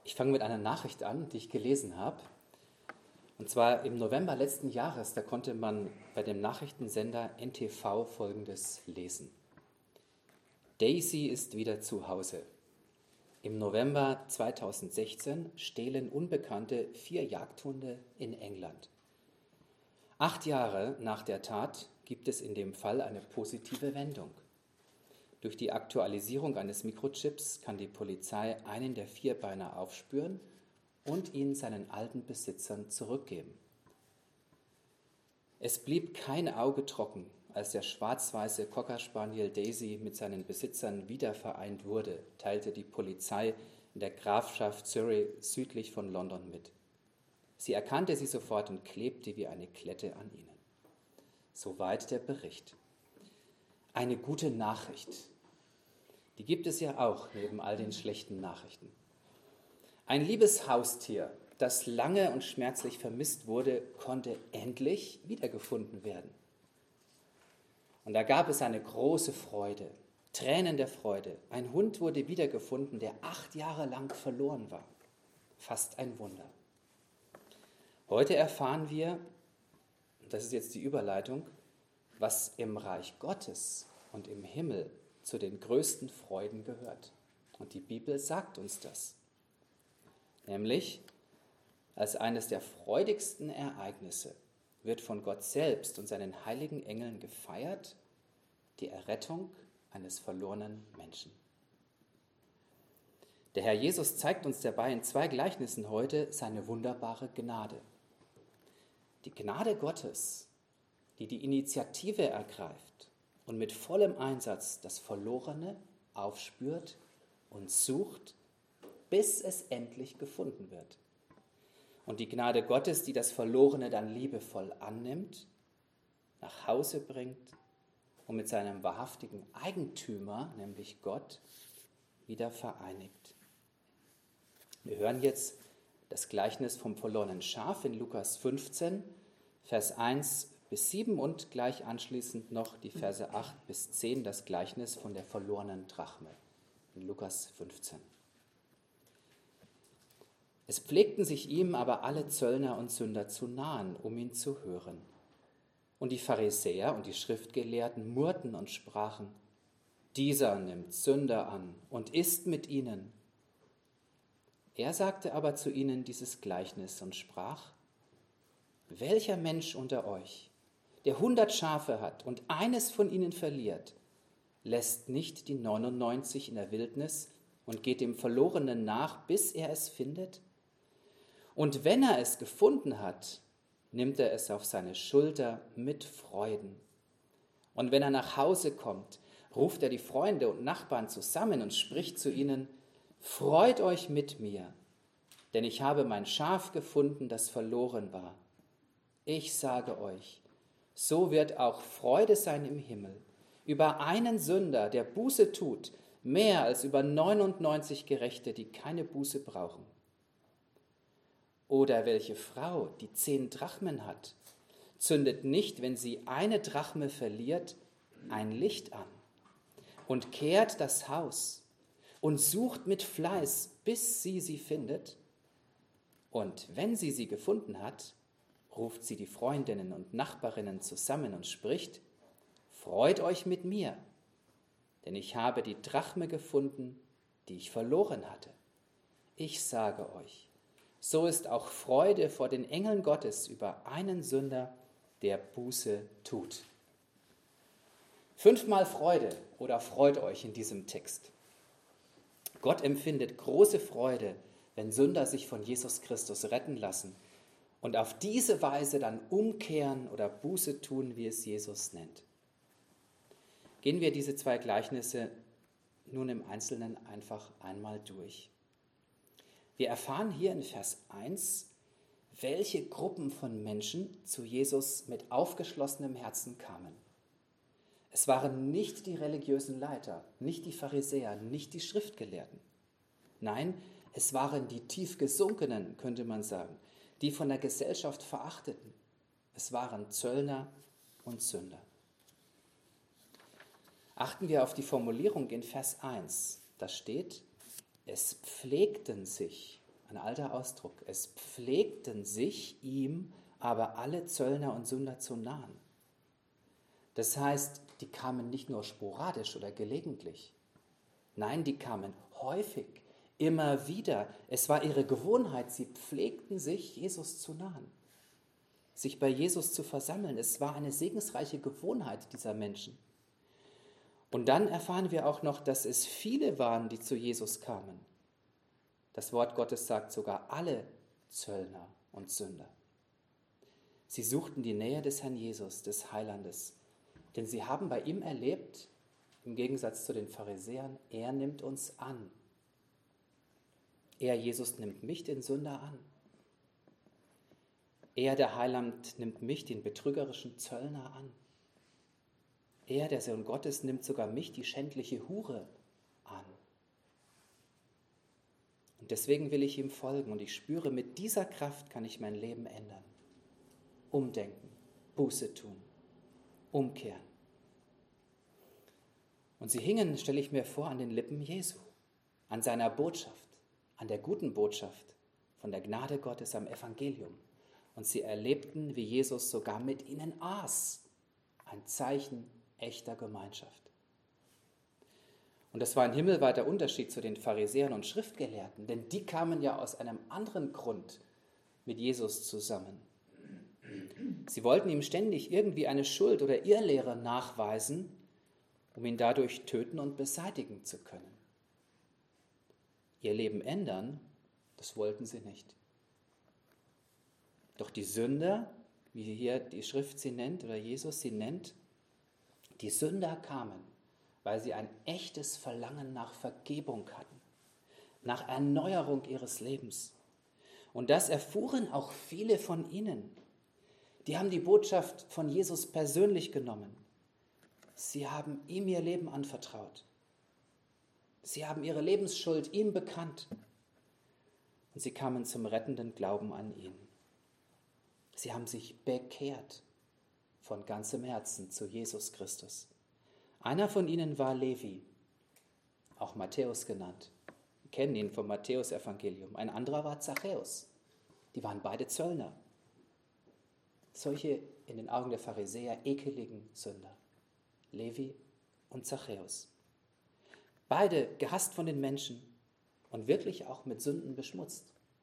Ich fange mit einer Nachricht an, die ich gelesen habe. Und zwar im November letzten Jahres, da konnte man bei dem Nachrichtensender NTV Folgendes lesen. Daisy ist wieder zu Hause. Im November 2016 stehlen Unbekannte 4 Jagdhunde in England. 8 Jahre nach der Tat gibt es in dem Fall eine positive Wendung. Durch die Aktualisierung eines Mikrochips kann die Polizei einen der Vierbeiner aufspüren und ihn seinen alten Besitzern zurückgeben. Es blieb kein Auge trocken, als der schwarz-weiße Cocker Spaniel Daisy mit seinen Besitzern wiedervereint wurde, teilte die Polizei in der Grafschaft Surrey südlich von London mit. Sie erkannte sie sofort und klebte wie eine Klette an ihnen. Soweit der Bericht. Eine gute Nachricht. Die gibt es ja auch neben all den schlechten Nachrichten. Ein liebes Haustier, das lange und schmerzlich vermisst wurde, konnte endlich wiedergefunden werden. Und da gab es eine große Freude, Tränen der Freude. Ein Hund wurde wiedergefunden, der 8 Jahre lang verloren war. Fast ein Wunder. Heute erfahren wir, das ist jetzt die Überleitung, was im Reich Gottes und im Himmel zu den größten Freuden gehört. Und die Bibel sagt uns das. Nämlich, als eines der freudigsten Ereignisse wird von Gott selbst und seinen heiligen Engeln gefeiert, die Errettung eines verlorenen Menschen. Der Herr Jesus zeigt uns dabei in 2 Gleichnissen heute seine wunderbare Gnade. Die Gnade Gottes, die die Initiative ergreift und mit vollem Einsatz das Verlorene aufspürt und sucht, bis es endlich gefunden wird. Und die Gnade Gottes, die das Verlorene dann liebevoll annimmt, nach Hause bringt und mit seinem wahrhaftigen Eigentümer, nämlich Gott, wieder vereinigt. Wir hören jetzt das Gleichnis vom verlorenen Schaf in Lukas 15, Vers 1 bis 7 und gleich anschließend noch die Verse 8 bis 10, das Gleichnis von der verlorenen Drachme in Lukas 15. Es pflegten sich ihm aber alle Zöllner und Sünder zu nahen, um ihn zu hören. Und die Pharisäer und die Schriftgelehrten murrten und sprachen: Dieser nimmt Sünder an und isst mit ihnen. Er sagte aber zu ihnen dieses Gleichnis und sprach: Welcher Mensch unter euch, der 100 Schafe hat und eines von ihnen verliert, lässt nicht die 99 in der Wildnis und geht dem Verlorenen nach, bis er es findet? Und wenn er es gefunden hat, nimmt er es auf seine Schulter mit Freuden. Und wenn er nach Hause kommt, ruft er die Freunde und Nachbarn zusammen und spricht zu ihnen: Freut euch mit mir, denn ich habe mein Schaf gefunden, das verloren war. Ich sage euch, so wird auch Freude sein im Himmel über einen Sünder, der Buße tut, mehr als über 99 Gerechte, die keine Buße brauchen. Oder welche Frau, die 10 Drachmen hat, zündet nicht, wenn sie eine Drachme verliert, ein Licht an und kehrt das Haus und sucht mit Fleiß, bis sie findet? Und wenn sie gefunden hat, ruft sie die Freundinnen und Nachbarinnen zusammen und spricht: Freut euch mit mir, denn ich habe die Drachme gefunden, die ich verloren hatte. Ich sage euch, so ist auch Freude vor den Engeln Gottes über einen Sünder, der Buße tut. 5-mal Freude oder freut euch in diesem Text. Gott empfindet große Freude, wenn Sünder sich von Jesus Christus retten lassen und auf diese Weise dann umkehren oder Buße tun, wie es Jesus nennt. Gehen wir diese 2 Gleichnisse nun im Einzelnen einfach einmal durch. Wir erfahren hier in Vers 1, welche Gruppen von Menschen zu Jesus mit aufgeschlossenem Herzen kamen. Es waren nicht die religiösen Leiter, nicht die Pharisäer, nicht die Schriftgelehrten. Nein, es waren die tief gesunkenen, könnte man sagen, die von der Gesellschaft verachteten. Es waren Zöllner und Sünder. Achten wir auf die Formulierung in Vers 1. Da steht: Es pflegten sich ein alter Ausdruck. Es pflegten sich ihm aber alle Zöllner und Sünder zu nahen. Das heißt, die kamen nicht nur sporadisch oder gelegentlich. Nein, die kamen häufig, immer wieder. Es war ihre Gewohnheit, sie pflegten sich, Jesus zu nahen, sich bei Jesus zu versammeln. Es war eine segensreiche Gewohnheit dieser Menschen. Und dann erfahren wir auch noch, dass es viele waren, die zu Jesus kamen. Das Wort Gottes sagt sogar alle Zöllner und Sünder. Sie suchten die Nähe des Herrn Jesus, des Heilandes. Denn sie haben bei ihm erlebt, im Gegensatz zu den Pharisäern, er nimmt uns an. Er, Jesus, nimmt mich, den Sünder, an. Er, der Heiland, nimmt mich, den betrügerischen Zöllner, an. Er, der Sohn Gottes, nimmt sogar mich, die schändliche Hure, an. Und deswegen will ich ihm folgen und ich spüre, mit dieser Kraft kann ich mein Leben ändern. Umdenken, Buße tun, umkehren. Und sie hingen, stelle ich mir vor, an den Lippen Jesu, an seiner Botschaft, an der guten Botschaft von der Gnade Gottes am Evangelium. Und sie erlebten, wie Jesus sogar mit ihnen aß, ein Zeichen echter Gemeinschaft. Und das war ein himmelweiter Unterschied zu den Pharisäern und Schriftgelehrten, denn die kamen ja aus einem anderen Grund mit Jesus zusammen. Sie wollten ihm ständig irgendwie eine Schuld oder Irrlehre nachweisen, um ihn dadurch töten und beseitigen zu können. Ihr Leben ändern, das wollten sie nicht. Doch die Sünder, wie hier die Schrift sie nennt oder Jesus sie nennt, die Sünder kamen, weil sie ein echtes Verlangen nach Vergebung hatten, nach Erneuerung ihres Lebens. Und das erfuhren auch viele von ihnen. Die haben die Botschaft von Jesus persönlich genommen. Sie haben ihm ihr Leben anvertraut. Sie haben ihre Lebensschuld ihm bekannt. Und sie kamen zum rettenden Glauben an ihn. Sie haben sich bekehrt von ganzem Herzen zu Jesus Christus. Einer von ihnen war Levi, auch Matthäus genannt. Wir kennen ihn vom Matthäus-Evangelium. Ein anderer war Zachäus. Die waren beide Zöllner. Solche in den Augen der Pharisäer ekeligen Sünder. Levi und Zachäus. Beide gehasst von den Menschen und wirklich auch mit Sünden beschmutzt.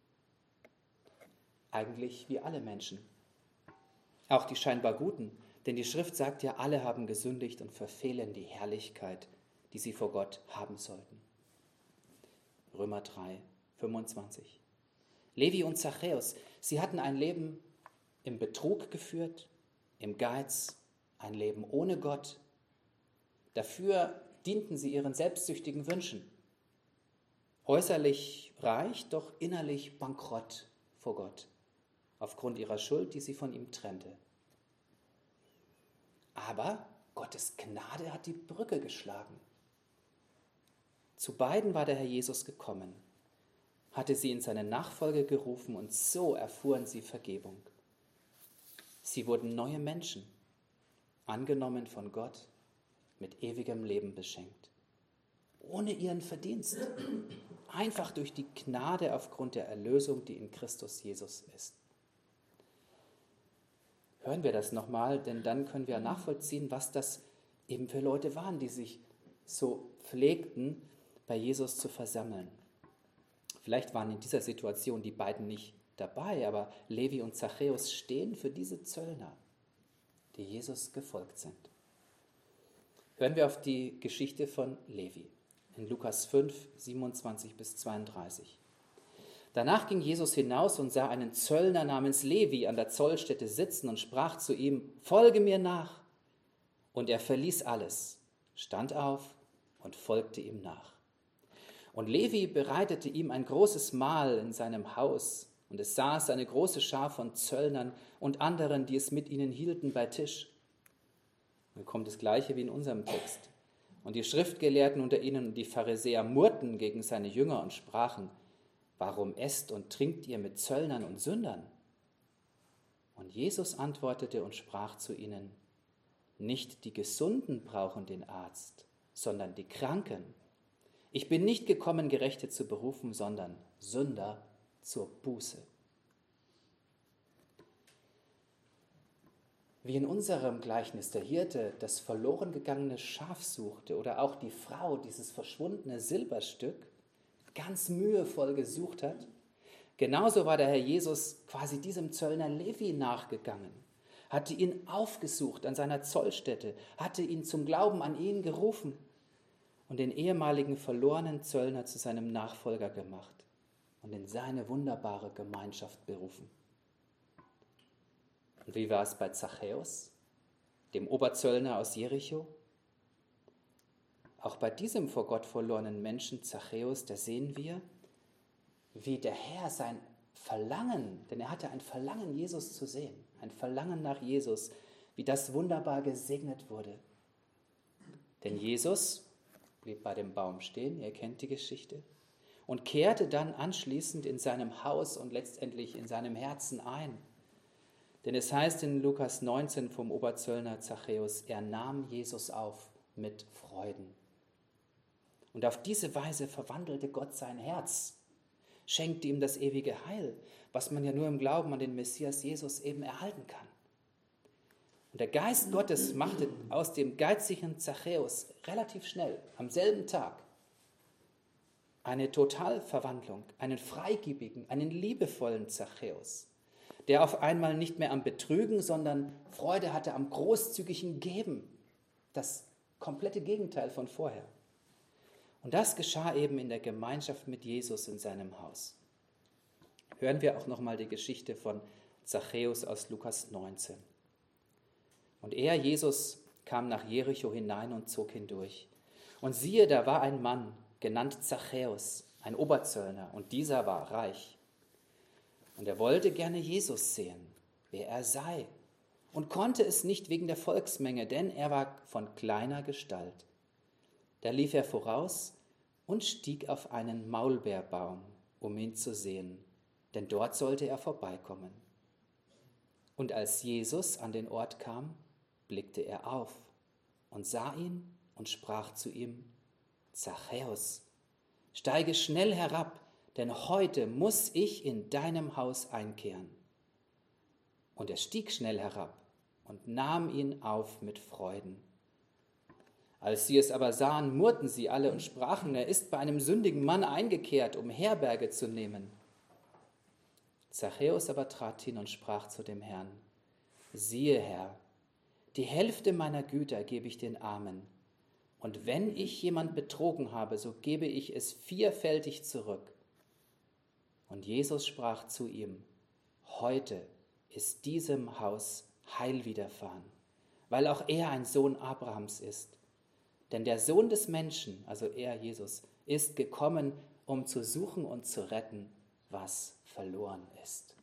Eigentlich wie alle Menschen. Auch die scheinbar Guten, denn die Schrift sagt ja, alle haben gesündigt und verfehlen die Herrlichkeit, die sie vor Gott haben sollten. Römer 3, 25. Levi und Zachäus, sie hatten ein Leben im Betrug geführt, im Geiz, ein Leben ohne Gott. Dafür dienten sie ihren selbstsüchtigen Wünschen. Äußerlich reich, doch innerlich bankrott vor Gott, aufgrund ihrer Schuld, die sie von ihm trennte. Aber Gottes Gnade hat die Brücke geschlagen. Zu beiden war der Herr Jesus gekommen, hatte sie in seine Nachfolge gerufen und so erfuhren sie Vergebung. Sie wurden neue Menschen, angenommen von Gott, mit ewigem Leben beschenkt. Ohne ihren Verdienst, einfach durch die Gnade aufgrund der Erlösung, die in Christus Jesus ist. Hören wir das nochmal, denn dann können wir nachvollziehen, was das eben für Leute waren, die sich so pflegten, bei Jesus zu versammeln. Vielleicht waren in dieser Situation die beiden nicht dabei, aber Levi und Zachäus stehen für diese Zöllner, die Jesus gefolgt sind. Hören wir auf die Geschichte von Levi in Lukas 5, 27 bis 32. Danach ging Jesus hinaus und sah einen Zöllner namens Levi an der Zollstätte sitzen und sprach zu ihm: Folge mir nach. Und er verließ alles, stand auf und folgte ihm nach. Und Levi bereitete ihm ein großes Mahl in seinem Haus, und es saß eine große Schar von Zöllnern und anderen, die es mit ihnen hielten, bei Tisch. Dann kommt das Gleiche wie in unserem Text. Und die Schriftgelehrten unter ihnen und die Pharisäer murrten gegen seine Jünger und sprachen: Warum esst und trinkt ihr mit Zöllnern und Sündern? Und Jesus antwortete und sprach zu ihnen: Nicht die Gesunden brauchen den Arzt, sondern die Kranken. Ich bin nicht gekommen, Gerechte zu berufen, sondern Sünder zur Buße. Wie in unserem Gleichnis der Hirte das verloren gegangene Schaf suchte oder auch die Frau dieses verschwundene Silberstück ganz mühevoll gesucht hat, genauso war der Herr Jesus quasi diesem Zöllner Levi nachgegangen, hatte ihn aufgesucht an seiner Zollstätte, hatte ihn zum Glauben an ihn gerufen und den ehemaligen verlorenen Zöllner zu seinem Nachfolger gemacht und in seine wunderbare Gemeinschaft berufen. Und wie war es bei Zachäus, dem Oberzöllner aus Jericho? Auch bei diesem vor Gott verlorenen Menschen Zachäus, da sehen wir, wie der Herr sein Verlangen, denn er hatte ein Verlangen, Jesus zu sehen, ein Verlangen nach Jesus, wie das wunderbar gesegnet wurde. Denn Jesus blieb bei dem Baum stehen, ihr kennt die Geschichte, und kehrte dann anschließend in seinem Haus und letztendlich in seinem Herzen ein. Denn es heißt in Lukas 19 vom Oberzöllner Zachäus, er nahm Jesus auf mit Freuden. Und auf diese Weise verwandelte Gott sein Herz, schenkte ihm das ewige Heil, was man ja nur im Glauben an den Messias Jesus eben erhalten kann. Und der Geist Gottes machte aus dem geizigen Zachäus relativ schnell, am selben Tag, eine Totalverwandlung, einen freigebigen, einen liebevollen Zachäus, der auf einmal nicht mehr am Betrügen, sondern Freude hatte am großzügigen Geben. Das komplette Gegenteil von vorher. Und das geschah eben in der Gemeinschaft mit Jesus in seinem Haus. Hören wir auch nochmal die Geschichte von Zachäus aus Lukas 19. Und er, Jesus, kam nach Jericho hinein und zog hindurch. Und siehe, da war ein Mann, genannt Zachäus, ein Oberzöllner, und dieser war reich. Und er wollte gerne Jesus sehen, wer er sei, und konnte es nicht wegen der Volksmenge, denn er war von kleiner Gestalt. Da lief er voraus und stieg auf einen Maulbeerbaum, um ihn zu sehen, denn dort sollte er vorbeikommen. Und als Jesus an den Ort kam, blickte er auf und sah ihn und sprach zu ihm, Zachäus, steige schnell herab, denn heute muss ich in deinem Haus einkehren. Und er stieg schnell herab und nahm ihn auf mit Freuden. Als sie es aber sahen, murrten sie alle und sprachen, er ist bei einem sündigen Mann eingekehrt, um Herberge zu nehmen. Zachäus aber trat hin und sprach zu dem Herrn, siehe, Herr, die Hälfte meiner Güter gebe ich den Armen, und wenn ich jemand betrogen habe, so gebe ich es vierfältig zurück. Und Jesus sprach zu ihm, heute ist diesem Haus Heil widerfahren, weil auch er ein Sohn Abrahams ist. Denn der Sohn des Menschen, also er, Jesus, ist gekommen, um zu suchen und zu retten, was verloren ist.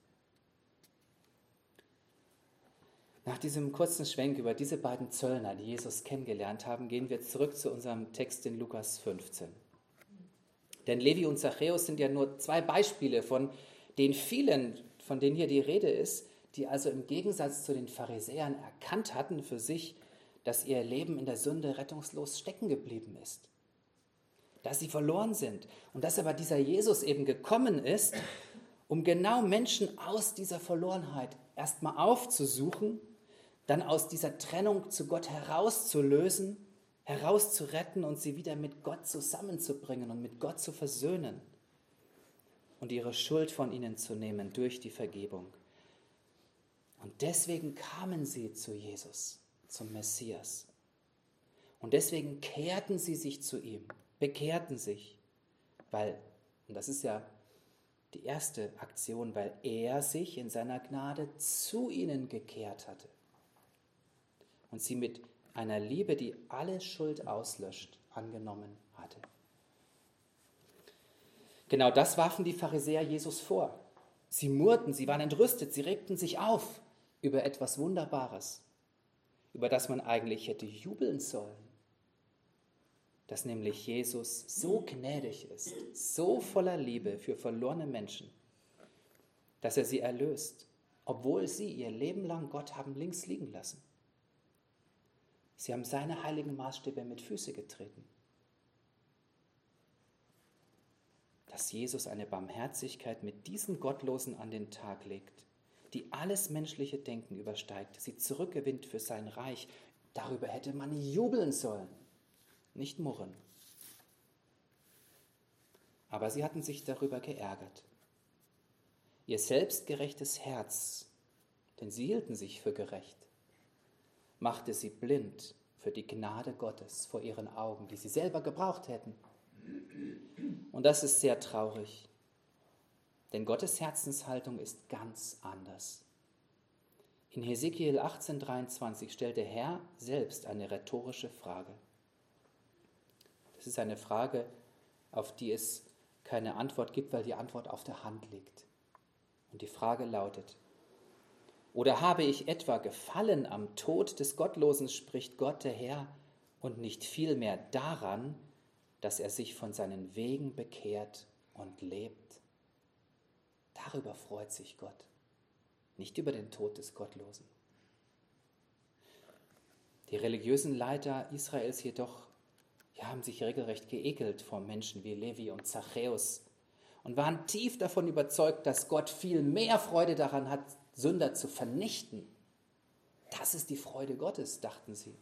Nach diesem kurzen Schwenk über diese beiden Zöllner, die Jesus kennengelernt haben, gehen wir zurück zu unserem Text in Lukas 15. Denn Levi und Zachäus sind ja nur zwei Beispiele von den vielen, von denen hier die Rede ist, die also im Gegensatz zu den Pharisäern erkannt hatten für sich, dass ihr Leben in der Sünde rettungslos stecken geblieben ist, dass sie verloren sind und dass aber dieser Jesus eben gekommen ist, um genau Menschen aus dieser Verlorenheit erstmal aufzusuchen, dann aus dieser Trennung zu Gott herauszulösen, herauszuretten und sie wieder mit Gott zusammenzubringen und mit Gott zu versöhnen und ihre Schuld von ihnen zu nehmen durch die Vergebung. Und deswegen kamen sie zu Jesus, zum Messias. Und deswegen kehrten sie sich zu ihm, bekehrten sich, weil, und das ist ja die erste Aktion, weil er sich in seiner Gnade zu ihnen gekehrt hatte und sie mit einer Liebe, die alle Schuld auslöscht, angenommen hatte. Genau das warfen die Pharisäer Jesus vor. Sie murrten, sie waren entrüstet, sie regten sich auf über etwas Wunderbares, über das man eigentlich hätte jubeln sollen, dass nämlich Jesus so gnädig ist, so voller Liebe für verlorene Menschen, dass er sie erlöst, obwohl sie ihr Leben lang Gott haben links liegen lassen. Sie haben seine heiligen Maßstäbe mit Füße getreten. dass Jesus eine Barmherzigkeit mit diesen Gottlosen an den Tag legt, die alles menschliche Denken übersteigt, sie zurückgewinnt für sein Reich. Darüber hätte man jubeln sollen, nicht murren. Aber sie hatten sich darüber geärgert. Ihr selbstgerechtes Herz, denn sie hielten sich für gerecht, machte sie blind für die Gnade Gottes vor ihren Augen, die sie selber gebraucht hätten. Und das ist sehr traurig, denn Gottes Herzenshaltung ist ganz anders. In Hesekiel 18,23 stellt der Herr selbst eine rhetorische Frage. Das ist eine Frage, auf die es keine Antwort gibt, weil die Antwort auf der Hand liegt. Und die Frage lautet: Oder habe ich etwa gefallen am Tod des Gottlosen, spricht Gott der Herr, und nicht vielmehr daran, dass er sich von seinen Wegen bekehrt und lebt? Darüber freut sich Gott, nicht über den Tod des Gottlosen. Die religiösen Leiter Israels jedoch haben sich regelrecht geekelt vor Menschen wie Levi und Zachäus und waren tief davon überzeugt, dass Gott viel mehr Freude daran hat, Sünder zu vernichten. Das ist die Freude Gottes, dachten sie.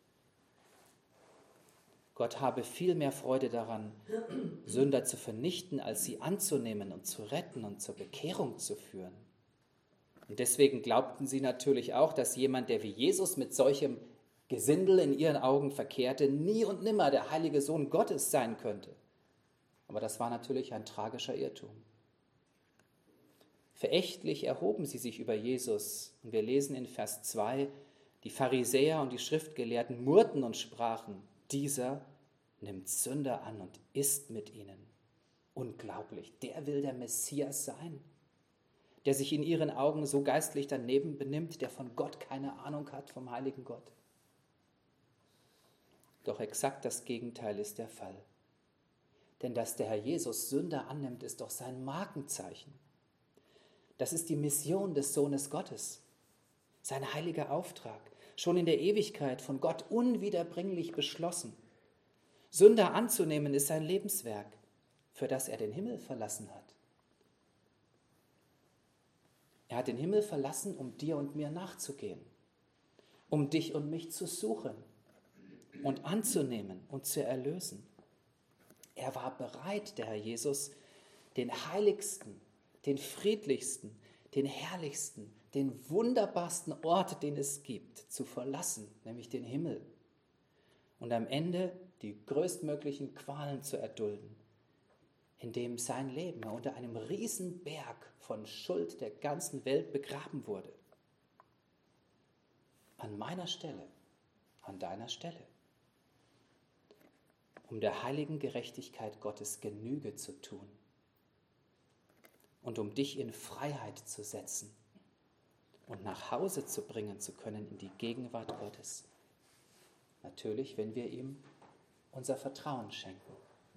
Gott habe viel mehr Freude daran, Sünder zu vernichten, als sie anzunehmen und zu retten und zur Bekehrung zu führen. Und deswegen glaubten sie natürlich auch, dass jemand, der wie Jesus mit solchem Gesindel in ihren Augen verkehrte, nie und nimmer der heilige Sohn Gottes sein könnte. Aber das war natürlich ein tragischer Irrtum. Verächtlich erhoben sie sich über Jesus. Und wir lesen in Vers 2, die Pharisäer und die Schriftgelehrten murrten und sprachen: Dieser nimmt Sünder an und isst mit ihnen. Unglaublich, der will der Messias sein, der sich in ihren Augen so geistlich daneben benimmt, der von Gott keine Ahnung hat, vom heiligen Gott. Doch exakt das Gegenteil ist der Fall. Denn dass der Herr Jesus Sünder annimmt, ist doch sein Markenzeichen. Das ist die Mission des Sohnes Gottes, sein heiliger Auftrag, schon in der Ewigkeit von Gott unwiederbringlich beschlossen. Sünder anzunehmen ist sein Lebenswerk, für das er den Himmel verlassen hat. Er hat den Himmel verlassen, um dir und mir nachzugehen, um dich und mich zu suchen und anzunehmen und zu erlösen. Er war bereit, der Herr Jesus, den heiligsten, den friedlichsten, den herrlichsten, den wunderbarsten Ort, den es gibt, zu verlassen, nämlich den Himmel. Und am Ende die größtmöglichen Qualen zu erdulden, indem sein Leben unter einem Riesenberg von Schuld der ganzen Welt begraben wurde. An meiner Stelle, an deiner Stelle. Um der heiligen Gerechtigkeit Gottes Genüge zu tun und um dich in Freiheit zu setzen und nach Hause zu bringen zu können in die Gegenwart Gottes. Natürlich, wenn wir ihm unser Vertrauen schenken.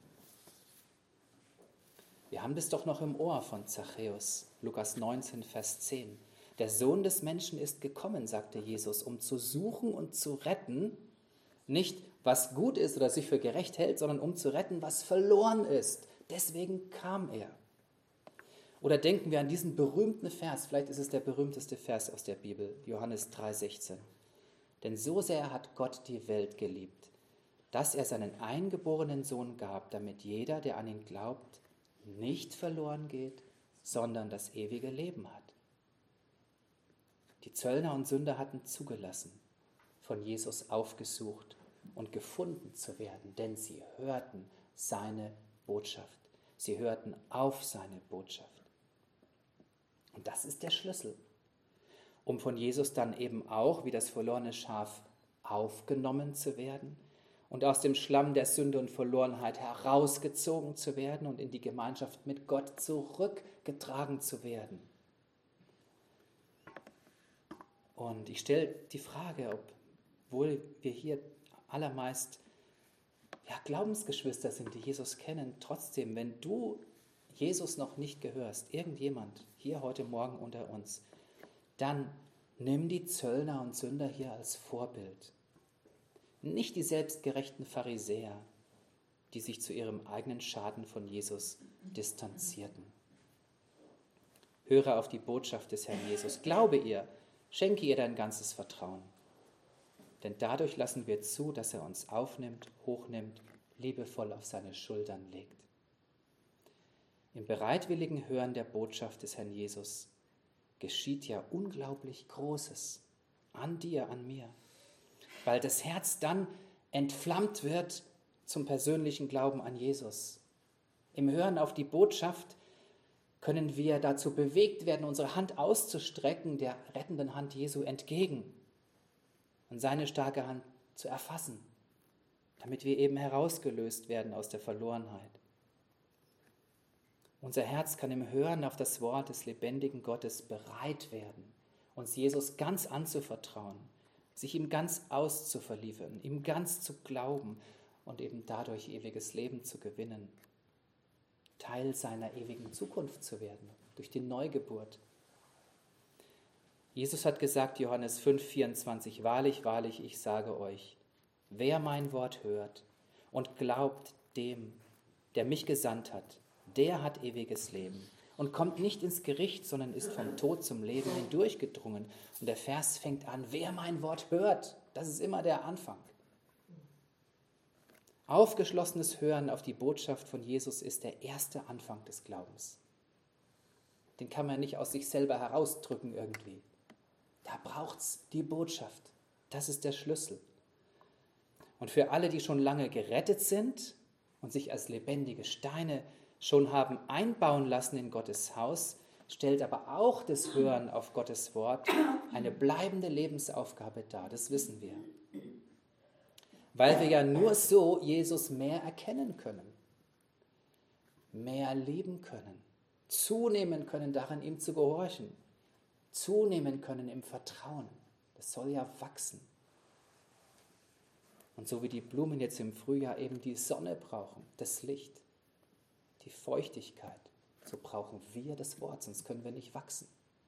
Wir haben das doch noch im Ohr von Zachäus, Lukas 19, Vers 10. Der Sohn des Menschen ist gekommen, sagte Jesus, um zu suchen und zu retten, nicht was gut ist oder sich für gerecht hält, sondern um zu retten, was verloren ist. Deswegen kam er. Oder denken wir an diesen berühmten Vers, vielleicht ist es der berühmteste Vers aus der Bibel, Johannes 3,16. Denn so sehr hat Gott die Welt geliebt, dass er seinen eingeborenen Sohn gab, damit jeder, der an ihn glaubt, nicht verloren geht, sondern das ewige Leben hat. Die Zöllner und Sünder hatten zugelassen, von Jesus aufgesucht und gefunden zu werden, denn sie hörten seine Botschaft. Sie hörten auf seine Botschaft. Und das ist der Schlüssel, um von Jesus dann eben auch, wie das verlorene Schaf, aufgenommen zu werden und aus dem Schlamm der Sünde und Verlorenheit herausgezogen zu werden und in die Gemeinschaft mit Gott zurückgetragen zu werden. Und ich stelle die Frage, obwohl wir hier allermeist Glaubensgeschwister sind, die Jesus kennen, trotzdem, wenn du Jesus noch nicht gehörst, irgendjemand hier heute Morgen unter uns, dann nimm die Zöllner und Sünder hier als Vorbild. Nicht die selbstgerechten Pharisäer, die sich zu ihrem eigenen Schaden von Jesus distanzierten. Höre auf die Botschaft des Herrn Jesus, glaube ihr, schenke ihr dein ganzes Vertrauen. Denn dadurch lassen wir zu, dass er uns aufnimmt, hochnimmt, liebevoll auf seine Schultern legt. Im bereitwilligen Hören der Botschaft des Herrn Jesus geschieht ja unglaublich Großes an dir, an mir, weil das Herz dann entflammt wird zum persönlichen Glauben an Jesus. Im Hören auf die Botschaft können wir dazu bewegt werden, unsere Hand auszustrecken, der rettenden Hand Jesu entgegen und seine starke Hand zu erfassen, damit wir eben herausgelöst werden aus der Verlorenheit. Unser Herz kann im Hören auf das Wort des lebendigen Gottes bereit werden, uns Jesus ganz anzuvertrauen, sich ihm ganz auszuverliefern, ihm ganz zu glauben und eben dadurch ewiges Leben zu gewinnen, Teil seiner ewigen Zukunft zu werden, durch die Neugeburt. Jesus hat gesagt, Johannes 5,24, wahrlich, wahrlich, ich sage euch, wer mein Wort hört und glaubt dem, der mich gesandt hat, der hat ewiges Leben und kommt nicht ins Gericht, sondern ist vom Tod zum Leben hindurchgedrungen. Und der Vers fängt an, wer mein Wort hört, das ist immer der Anfang. Aufgeschlossenes Hören auf die Botschaft von Jesus ist der erste Anfang des Glaubens. Den kann man nicht aus sich selber herausdrücken irgendwie. Da braucht es die Botschaft. Das ist der Schlüssel. Und für alle, die schon lange gerettet sind und sich als lebendige Steine schon haben einbauen lassen in Gottes Haus, stellt aber auch das Hören auf Gottes Wort eine bleibende Lebensaufgabe dar. Das wissen wir. Weil wir ja nur so Jesus mehr erkennen können, mehr lieben können, zunehmen können darin, ihm zu gehorchen, zunehmen können im Vertrauen. Das soll ja wachsen. Und so wie die Blumen jetzt im Frühjahr eben die Sonne brauchen, das Licht, die Feuchtigkeit, so brauchen wir das Wort, sonst können wir nicht wachsen.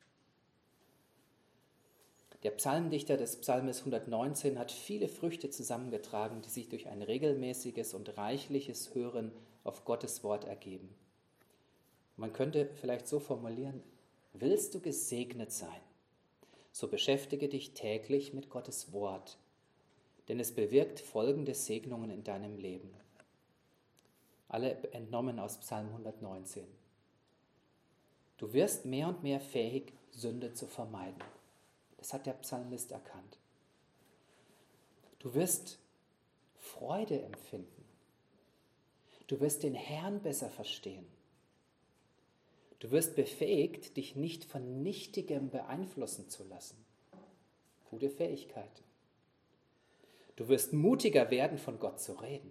Der Psalmdichter des Psalmes 119 hat viele Früchte zusammengetragen, die sich durch ein regelmäßiges und reichliches Hören auf Gottes Wort ergeben. Man könnte vielleicht so formulieren, willst du gesegnet sein, so beschäftige dich täglich mit Gottes Wort, denn es bewirkt folgende Segnungen in deinem Leben. Alle entnommen aus Psalm 119. Du wirst mehr und mehr fähig, Sünde zu vermeiden. Das hat der Psalmist erkannt. Du wirst Freude empfinden. Du wirst den Herrn besser verstehen. Du wirst befähigt, dich nicht von Nichtigem beeinflussen zu lassen. Gute Fähigkeit. Du wirst mutiger werden, von Gott zu reden.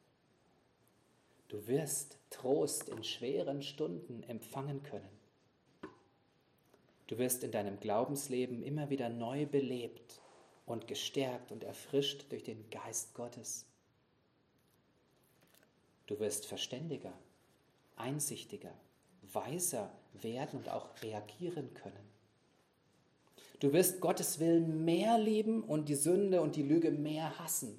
Du wirst Trost in schweren Stunden empfangen können. Du wirst in deinem Glaubensleben immer wieder neu belebt und gestärkt und erfrischt durch den Geist Gottes. Du wirst verständiger, einsichtiger, weiser werden und auch reagieren können. Du wirst Gottes Willen mehr lieben und die Sünde und die Lüge mehr hassen.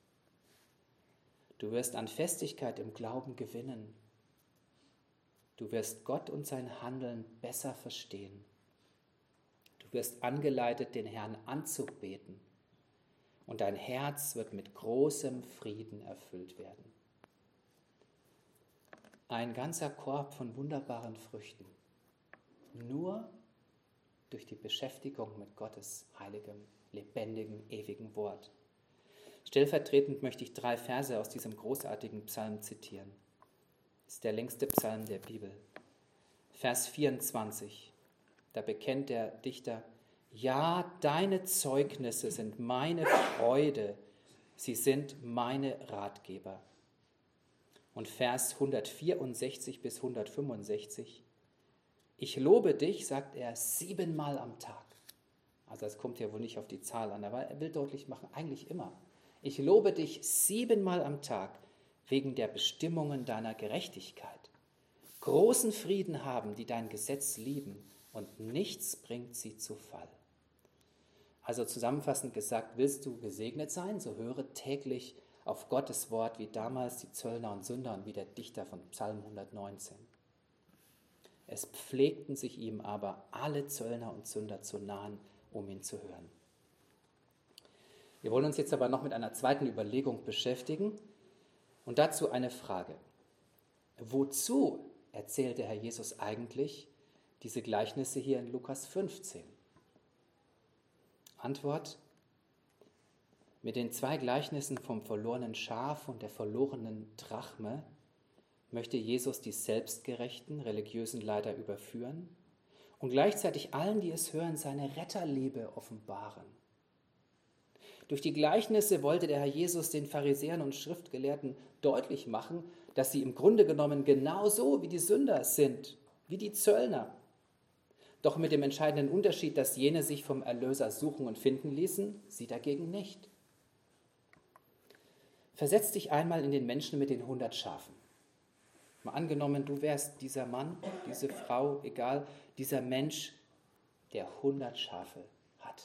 Du wirst an Festigkeit im Glauben gewinnen. Du wirst Gott und sein Handeln besser verstehen. Du wirst angeleitet, den Herrn anzubeten. Und dein Herz wird mit großem Frieden erfüllt werden. Ein ganzer Korb von wunderbaren Früchten. Nur durch die Beschäftigung mit Gottes heiligem, lebendigen, ewigen Wort. Stellvertretend möchte ich 3 Verse aus diesem großartigen Psalm zitieren. Das ist der längste Psalm der Bibel. Vers 24, da bekennt der Dichter, ja, deine Zeugnisse sind meine Freude, sie sind meine Ratgeber. Und Vers 164 bis 165, ich lobe dich, sagt er, 7-mal am Tag. Also das kommt ja wohl nicht auf die Zahl an, aber er will deutlich machen, eigentlich immer. Ich lobe dich 7-mal am Tag wegen der Bestimmungen deiner Gerechtigkeit. Großen Frieden haben, die dein Gesetz lieben, und nichts bringt sie zu Fall. Also zusammenfassend gesagt, willst du gesegnet sein, so höre täglich auf Gottes Wort wie damals die Zöllner und Sünder und wie der Dichter von Psalm 119. Es pflegten sich ihm aber alle Zöllner und Sünder zu nahen, um ihn zu hören. Wir wollen uns jetzt aber noch mit einer zweiten Überlegung beschäftigen und dazu eine Frage. Wozu erzählt der Herr Jesus eigentlich diese Gleichnisse hier in Lukas 15? Antwort: Mit den 2 Gleichnissen vom verlorenen Schaf und der verlorenen Drachme möchte Jesus die selbstgerechten religiösen Leiter überführen und gleichzeitig allen, die es hören, seine Retterliebe offenbaren. Durch die Gleichnisse wollte der Herr Jesus den Pharisäern und Schriftgelehrten deutlich machen, dass sie im Grunde genommen genauso wie die Sünder sind, wie die Zöllner. Doch mit dem entscheidenden Unterschied, dass jene sich vom Erlöser suchen und finden ließen, sie dagegen nicht. Versetz dich einmal in den Menschen mit den 100 Schafen. Mal angenommen, du wärst dieser Mann, diese Frau, egal, dieser Mensch, der 100 Schafe hat.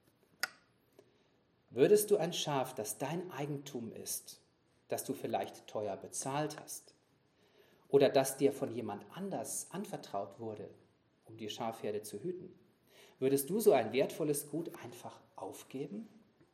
Würdest du ein Schaf, das dein Eigentum ist, das du vielleicht teuer bezahlt hast oder das dir von jemand anders anvertraut wurde, um die Schafherde zu hüten, würdest du so ein wertvolles Gut einfach aufgeben?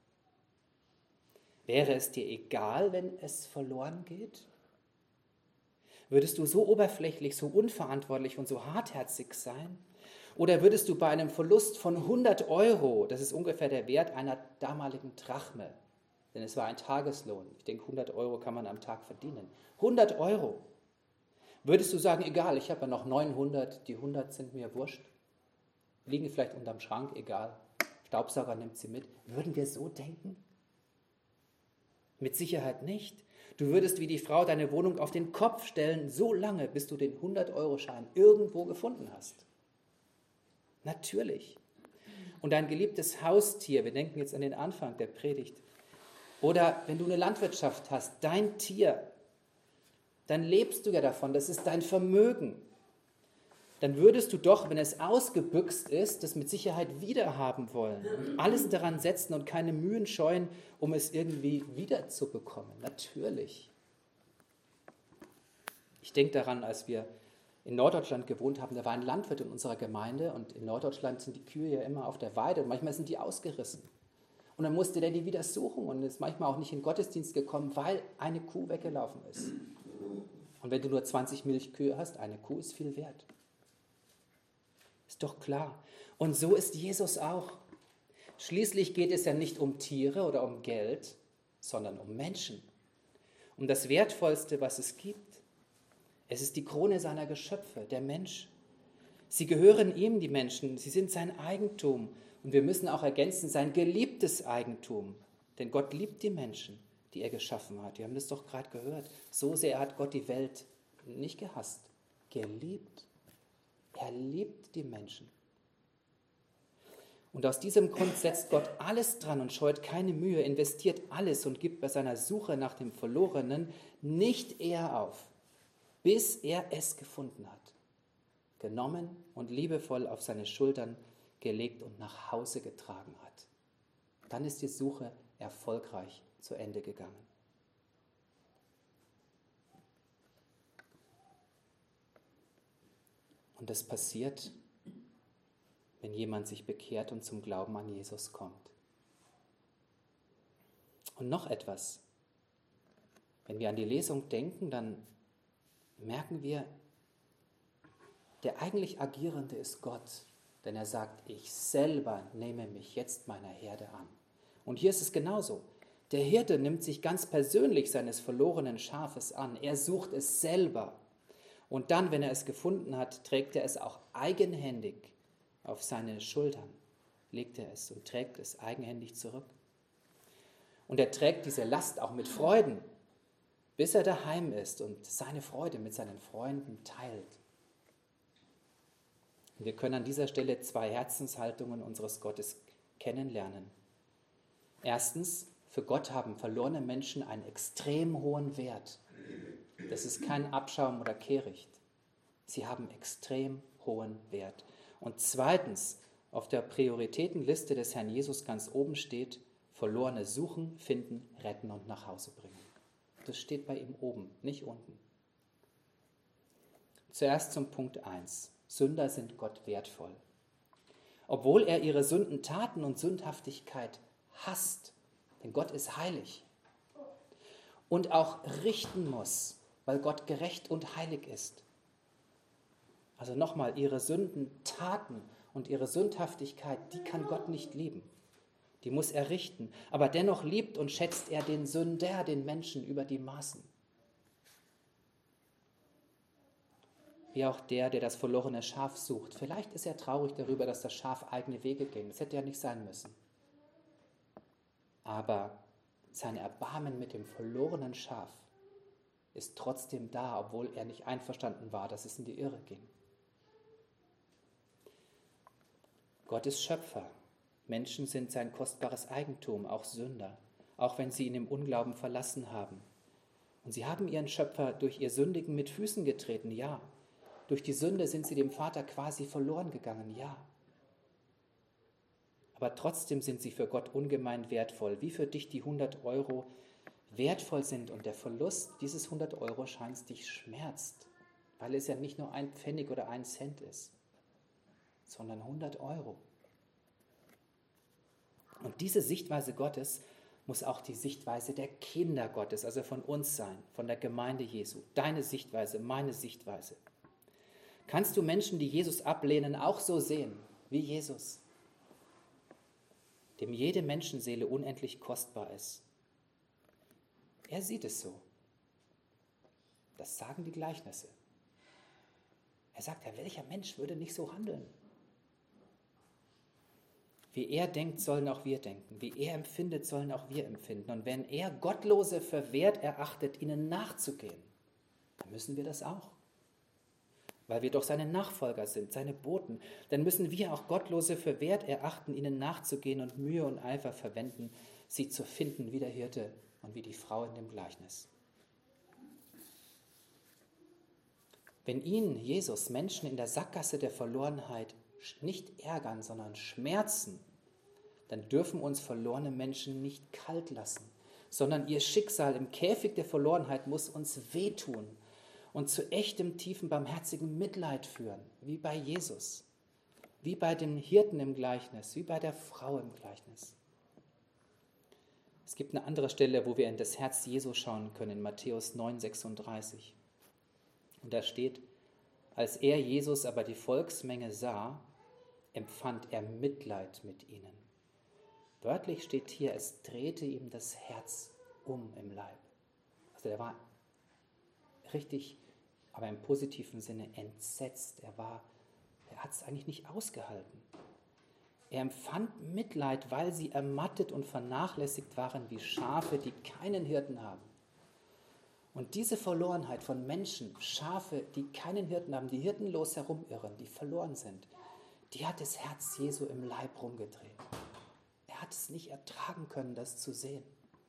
Wäre es dir egal, wenn es verloren geht? Würdest du so oberflächlich, so unverantwortlich und so hartherzig sein? Oder würdest du bei einem Verlust von 100 Euro, das ist ungefähr der Wert einer damaligen Drachme, denn es war ein Tageslohn, ich denke 100 Euro kann man am Tag verdienen, 100 Euro, würdest du sagen, egal, ich habe ja noch 900, die 100 sind mir wurscht, liegen vielleicht unterm Schrank, egal, Staubsauger nimmt sie mit. Würden wir so denken? Mit Sicherheit nicht. Du würdest wie die Frau deine Wohnung auf den Kopf stellen, so lange, bis du den 100-Euro-Schein irgendwo gefunden hast. Natürlich. Und dein geliebtes Haustier, wir denken jetzt an den Anfang der Predigt, oder wenn du eine Landwirtschaft hast, dein Tier, dann lebst du ja davon, das ist dein Vermögen. Dann würdest du doch, wenn es ausgebüxt ist, das mit Sicherheit wiederhaben wollen und alles daran setzen und keine Mühen scheuen, um es irgendwie wiederzubekommen. Natürlich. Ich denke daran, als wir in Norddeutschland gewohnt haben, da war ein Landwirt in unserer Gemeinde und in Norddeutschland sind die Kühe ja immer auf der Weide und manchmal sind die ausgerissen. Und dann musste der die wieder suchen und ist manchmal auch nicht in den Gottesdienst gekommen, weil eine Kuh weggelaufen ist. Und wenn du nur 20 Milchkühe hast, eine Kuh ist viel wert. Ist doch klar. Und so ist Jesus auch. Schließlich geht es ja nicht um Tiere oder um Geld, sondern um Menschen. Um das Wertvollste, was es gibt. Es ist die Krone seiner Geschöpfe, der Mensch. Sie gehören ihm, die Menschen. Sie sind sein Eigentum. Und wir müssen auch ergänzen, sein geliebtes Eigentum. Denn Gott liebt die Menschen, die er geschaffen hat. Wir haben das doch gerade gehört. So sehr hat Gott die Welt nicht gehasst, geliebt. Er liebt die Menschen. Und aus diesem Grund setzt Gott alles dran und scheut keine Mühe, investiert alles und gibt bei seiner Suche nach dem Verlorenen nicht eher auf, bis er es gefunden hat, genommen und liebevoll auf seine Schultern gelegt und nach Hause getragen hat. Dann ist die Suche erfolgreich zu Ende gegangen. Und das passiert, wenn jemand sich bekehrt und zum Glauben an Jesus kommt. Und noch etwas. Wenn wir an die Lesung denken, dann merken wir, der eigentlich Agierende ist Gott. Denn er sagt, ich selber nehme mich jetzt meiner Herde an. Und hier ist es genauso. Der Hirte nimmt sich ganz persönlich seines verlorenen Schafes an. Er sucht es selber. Und dann, wenn er es gefunden hat, trägt er es auch eigenhändig auf seine Schultern. Legt er es und trägt es eigenhändig zurück. Und er trägt diese Last auch mit Freuden, bis er daheim ist und seine Freude mit seinen Freunden teilt. Und wir können an dieser Stelle 2 Herzenshaltungen unseres Gottes kennenlernen. Erstens, für Gott haben verlorene Menschen einen extrem hohen Wert. Das ist kein Abschaum oder Kehricht. Sie haben extrem hohen Wert. Und zweitens, auf der Prioritätenliste des Herrn Jesus ganz oben steht, Verlorene suchen, finden, retten und nach Hause bringen. Das steht bei ihm oben, nicht unten. Zuerst zum Punkt 1. Sünder sind Gott wertvoll. Obwohl er ihre Sündentaten und Sündhaftigkeit hasst, denn Gott ist heilig, und auch richten muss, weil Gott gerecht und heilig ist. Also nochmal, ihre Sündentaten und ihre Sündhaftigkeit, die kann Gott nicht lieben. Die muss er richten. Aber dennoch liebt und schätzt er den Sünder, den Menschen, über die Maßen. Wie auch der das verlorene Schaf sucht. Vielleicht ist er traurig darüber, dass das Schaf eigene Wege ging. Das hätte ja nicht sein müssen. Aber sein Erbarmen mit dem verlorenen Schaf ist trotzdem da, obwohl er nicht einverstanden war, dass es in die Irre ging. Gott ist Schöpfer. Menschen sind sein kostbares Eigentum, auch Sünder, auch wenn sie ihn im Unglauben verlassen haben. Und sie haben ihren Schöpfer durch ihr Sündigen mit Füßen getreten, ja. Durch die Sünde sind sie dem Vater quasi verloren gegangen, ja. Aber trotzdem sind sie für Gott ungemein wertvoll, wie für dich die 100 Euro wertvoll sind. Und der Verlust dieses 100 Euro scheint dich schmerzt, weil es ja nicht nur ein Pfennig oder ein Cent ist, sondern 100 Euro. Und diese Sichtweise Gottes muss auch die Sichtweise der Kinder Gottes, also von uns sein, von der Gemeinde Jesu. Deine Sichtweise, meine Sichtweise. Kannst du Menschen, die Jesus ablehnen, auch so sehen wie Jesus, dem jede Menschenseele unendlich kostbar ist? Er sieht es so. Das sagen die Gleichnisse. Er sagt ja, welcher Mensch würde nicht so handeln? Wie er denkt, sollen auch wir denken. Wie er empfindet, sollen auch wir empfinden. Und wenn er Gottlose für wert erachtet, ihnen nachzugehen, dann müssen wir das auch. Weil wir doch seine Nachfolger sind, seine Boten. Dann müssen wir auch Gottlose für wert erachten, ihnen nachzugehen und Mühe und Eifer verwenden, sie zu finden wie der Hirte und wie die Frau in dem Gleichnis. Wenn ihn, Jesus, Menschen in der Sackgasse der Verlorenheit nicht ärgern, sondern schmerzen, dann dürfen uns verlorene Menschen nicht kalt lassen, sondern ihr Schicksal im Käfig der Verlorenheit muss uns wehtun und zu echtem, tiefen, barmherzigen Mitleid führen, wie bei Jesus, wie bei den Hirten im Gleichnis, wie bei der Frau im Gleichnis. Es gibt eine andere Stelle, wo wir in das Herz Jesu schauen können, in Matthäus 9,36. Und da steht, als er, Jesus, aber die Volksmenge sah, empfand er Mitleid mit ihnen. Wörtlich steht hier, es drehte ihm das Herz um im Leib. Also er war richtig, aber im positiven Sinne entsetzt. Er hat es eigentlich nicht ausgehalten. Er empfand Mitleid, weil sie ermattet und vernachlässigt waren wie Schafe, die keinen Hirten haben. Und diese Verlorenheit von Menschen, Schafe, die keinen Hirten haben, die hirtenlos herumirren, die verloren sind, die hat das Herz Jesu im Leib rumgedreht. Er hat es nicht ertragen können, das zu sehen.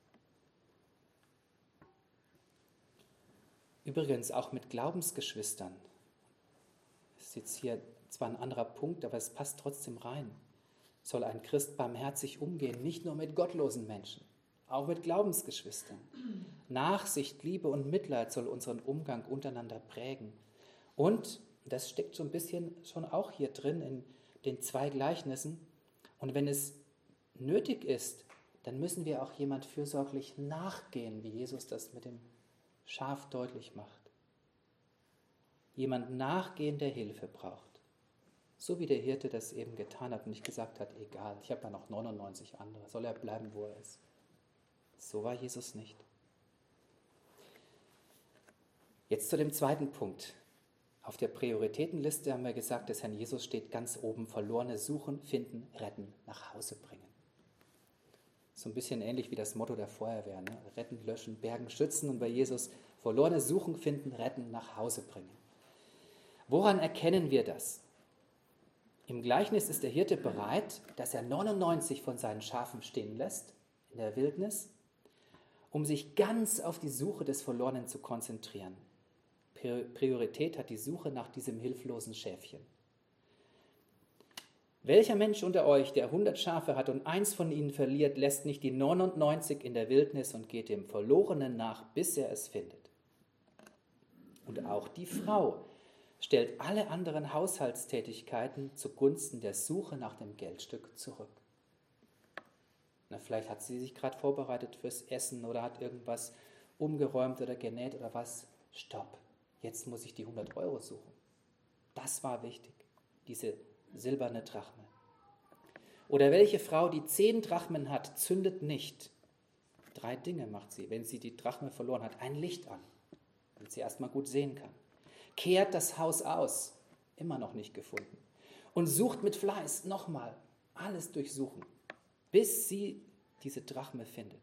Übrigens auch mit Glaubensgeschwistern. Das ist jetzt hier zwar ein anderer Punkt, aber es passt trotzdem rein. Soll ein Christ barmherzig umgehen, nicht nur mit gottlosen Menschen, auch mit Glaubensgeschwistern. Nachsicht, Liebe und Mitleid soll unseren Umgang untereinander prägen. Und das steckt so ein bisschen schon auch hier drin in den 2 Gleichnissen. Und wenn es nötig ist, dann müssen wir auch jemand fürsorglich nachgehen, wie Jesus das mit dem Schaf deutlich macht. Jemand nachgehen, der Hilfe braucht. So wie der Hirte das eben getan hat und nicht gesagt hat, egal, ich habe ja noch 99 andere, soll er bleiben, wo er ist. So war Jesus nicht. Jetzt zu dem zweiten Punkt. Auf der Prioritätenliste haben wir gesagt, des Herrn Jesus steht ganz oben, Verlorene suchen, finden, retten, nach Hause bringen. So ein bisschen ähnlich wie das Motto der Feuerwehr, ne? Retten, löschen, bergen, schützen. Und bei Jesus Verlorene suchen, finden, retten, nach Hause bringen. Woran erkennen wir das? Im Gleichnis ist der Hirte bereit, dass er 99 von seinen Schafen stehen lässt in der Wildnis, um sich ganz auf die Suche des Verlorenen zu konzentrieren. Priorität hat die Suche nach diesem hilflosen Schäfchen. Welcher Mensch unter euch, der 100 Schafe hat und eins von ihnen verliert, lässt nicht die 99 in der Wildnis und geht dem Verlorenen nach, bis er es findet? Und auch die Frau stellt alle anderen Haushaltstätigkeiten zugunsten der Suche nach dem Geldstück zurück. Na, vielleicht hat sie sich gerade vorbereitet fürs Essen oder hat irgendwas umgeräumt oder genäht oder was. Stopp, jetzt muss ich die 100 Euro suchen. Das war wichtig, diese silberne Drachme. Oder welche Frau, die 10 Drachmen hat, zündet nicht. 3 Dinge macht sie, wenn sie die Drachme verloren hat. Ein Licht an, damit sie erstmal gut sehen kann. Kehrt das Haus aus, immer noch nicht gefunden. Und sucht mit Fleiß, nochmal, alles durchsuchen, bis sie diese Drachme findet.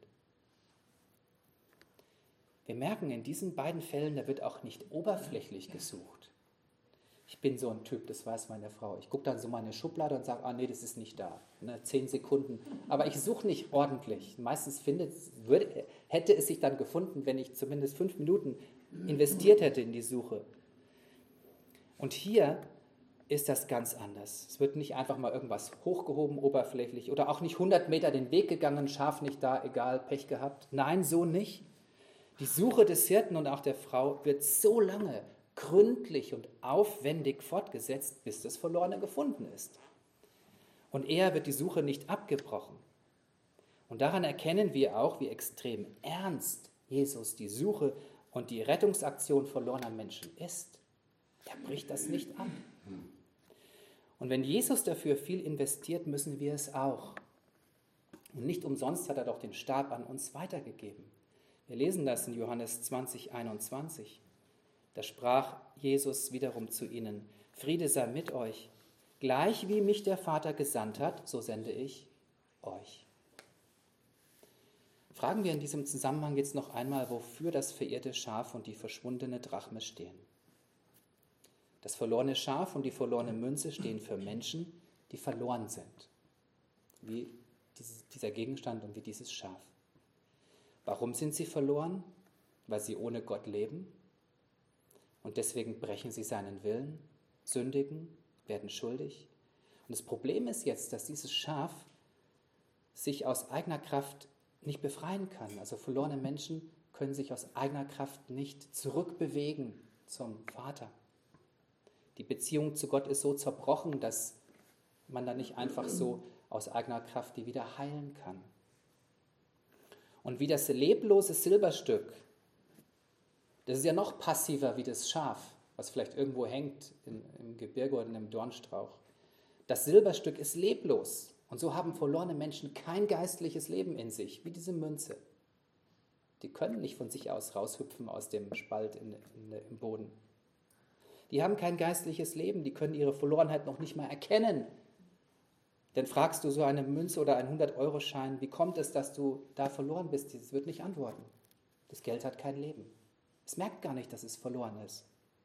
Wir merken in diesen beiden Fällen, da wird auch nicht oberflächlich gesucht. Ich bin so ein Typ, das weiß meine Frau. Ich gucke dann so meine Schublade und sage, nee, das ist nicht da. 10 Sekunden. Aber ich suche nicht ordentlich. Meistens hätte es sich dann gefunden, wenn ich zumindest 5 Minuten investiert hätte in die Suche. Und hier ist das ganz anders. Es wird nicht einfach mal irgendwas hochgehoben, oberflächlich, oder auch nicht 100 Meter den Weg gegangen, Schaf nicht da, egal, Pech gehabt. Nein, so nicht. Die Suche des Hirten und auch der Frau wird so lange gründlich und aufwendig fortgesetzt, bis das Verlorene gefunden ist. Und eher wird die Suche nicht abgebrochen. Und daran erkennen wir auch, wie extrem ernst Jesus die Suche und die Rettungsaktion verlorener Menschen ist. Er bricht das nicht ab. Und wenn Jesus dafür viel investiert, müssen wir es auch. Und nicht umsonst hat er doch den Stab an uns weitergegeben. Wir lesen das in Johannes 20, 21. Da sprach Jesus wiederum zu ihnen: Friede sei mit euch. Gleich wie mich der Vater gesandt hat, so sende ich euch. Fragen wir in diesem Zusammenhang jetzt noch einmal, wofür das verirrte Schaf und die verschwundene Drachme stehen. Das verlorene Schaf und die verlorene Münze stehen für Menschen, die verloren sind, wie dieser Gegenstand und wie dieses Schaf. Warum sind sie verloren? Weil sie ohne Gott leben und deswegen brechen sie seinen Willen, sündigen, werden schuldig. Und das Problem ist jetzt, dass dieses Schaf sich aus eigener Kraft nicht befreien kann. Also verlorene Menschen können sich aus eigener Kraft nicht zurückbewegen zum Vater. Die Beziehung zu Gott ist so zerbrochen, dass man da nicht einfach so aus eigener Kraft die wieder heilen kann. Und wie das leblose Silberstück, das ist ja noch passiver wie das Schaf, was vielleicht irgendwo hängt im Gebirge oder in einem Dornstrauch. Das Silberstück ist leblos. Und so haben verlorene Menschen kein geistliches Leben in sich, wie diese Münze. Die können nicht von sich aus raushüpfen aus dem Spalt im Boden. Die haben kein geistliches Leben, die können ihre Verlorenheit noch nicht mal erkennen. Denn fragst du so eine Münze oder einen 100-Euro-Schein, wie kommt es, dass du da verloren bist? Das wird nicht antworten. Das Geld hat kein Leben. Es merkt gar nicht, dass es verloren ist.